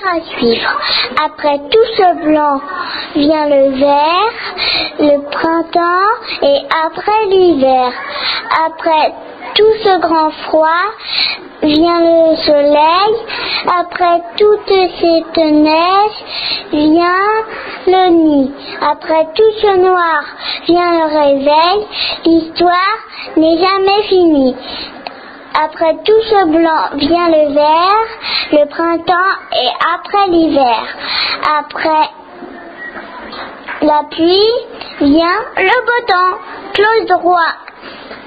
À suivre. Après tout ce blanc vient le vert, le printemps et après l'hiver. Après tout ce grand froid vient le soleil. Après toute cette neige vient le nid. Après tout ce noir vient le réveil. L'histoire n'est jamais finie. Après tout ce blanc vient le vert, le printemps et après l'hiver. Après la pluie vient le beau temps. Claude Roy.